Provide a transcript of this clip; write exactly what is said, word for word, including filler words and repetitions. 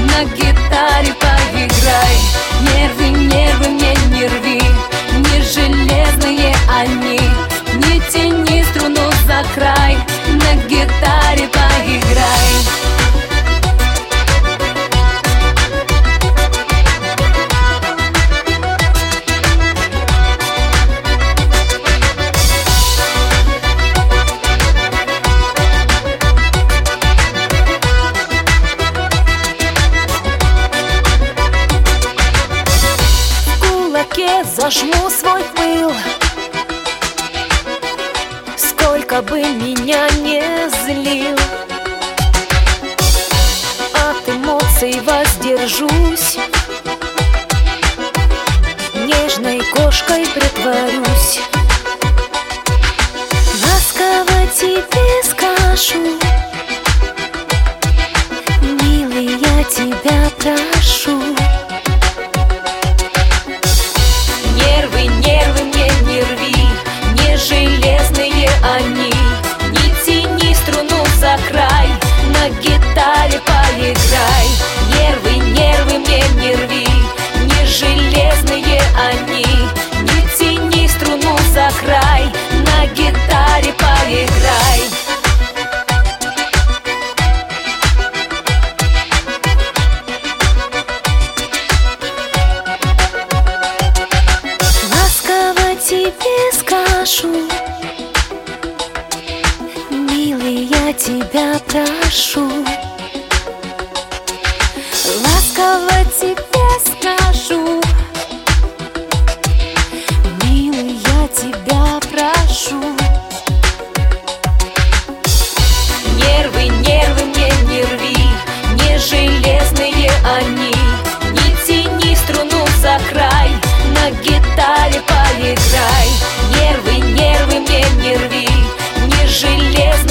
на гитаре поиграй. Нервы, нервы мне не рви, не железные они. Не тяни струну за край, на гитаре поиграй. Зажму свой пыл, сколько бы меня не злил, от эмоций воздержусь, нежной кошкой притворюсь. Ласково тебе скажу, милый, я тебя прошу. Нервы, нервы мне не рви, не железные они. Не тяни струну за край, на гитаре поиграй. Нервы, нервы мне не рви, не железные они. Не тяни струну за край, на гитаре поиграй. Тебе скажу, милый, я тебя прошу. Ласково тебе скажу, милый, я тебя прошу. Нервы, нервы мне не рви, не железные они. Не тяни струну за край, на гитаре поиграй. Нервы, нервы мне не рви, не железные